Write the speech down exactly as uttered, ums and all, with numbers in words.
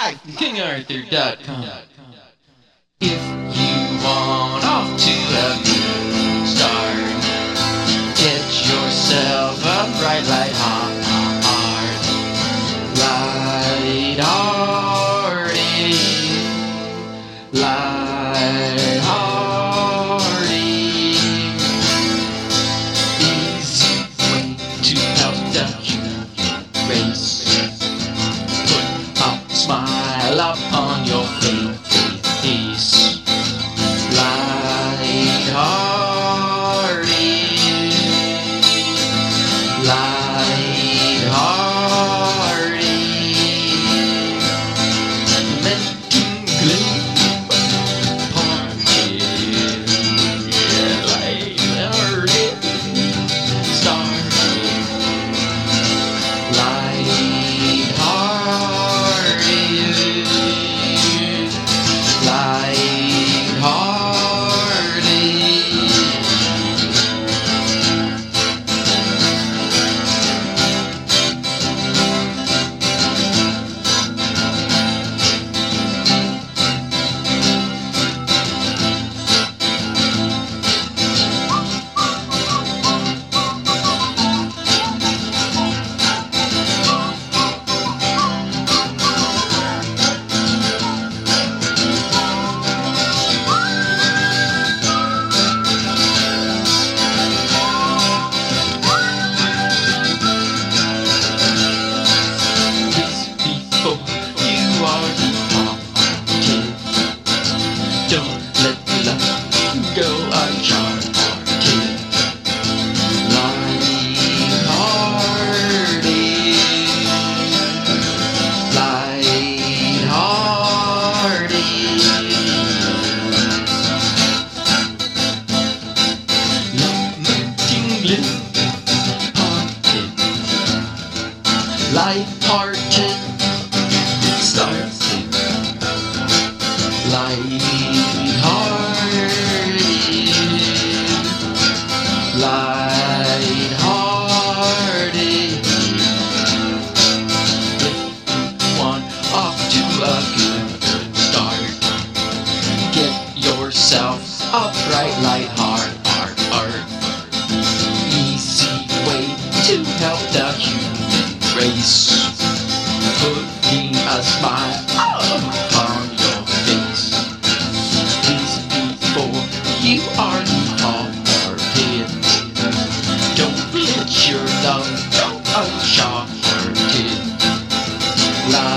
live from king arthur dot com. If you want off to a good start, get yourself a bright light heart, light hearted, light hearted. Easy way to help the human race. Put a smile upon your face. Light hearted, light hearted. Let tingling party, yeah, light hearted, started. Light hearted, light hearted. Don't let love go uncharted. Light hearted, light hearted. Love tingling hearted, light hearted, started. Light hearted, light hearted. If you want off to a good start, get yourself a bright light heart, heart, heart. Easy way to help the human race. Putting a smile upon your face. Please, before you are hearted, don't let your love go uncharted.